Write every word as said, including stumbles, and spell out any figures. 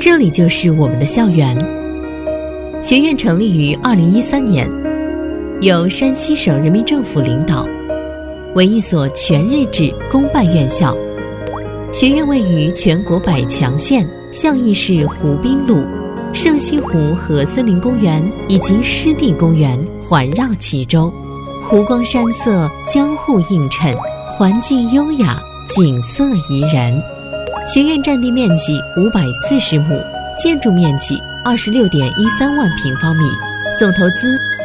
这里就是我们的校园。学院成立于二零一三年，由山西省人民政府领导，为一所全日制公办院校。学院位于全国百强县象义市湖滨路，圣西湖和森林公园以及湿地公园环绕其中，湖光山色交互映衬，环境优雅，景色宜人。学院占地面积五百四十亩，建筑面积二十六点一三万平方米，总投资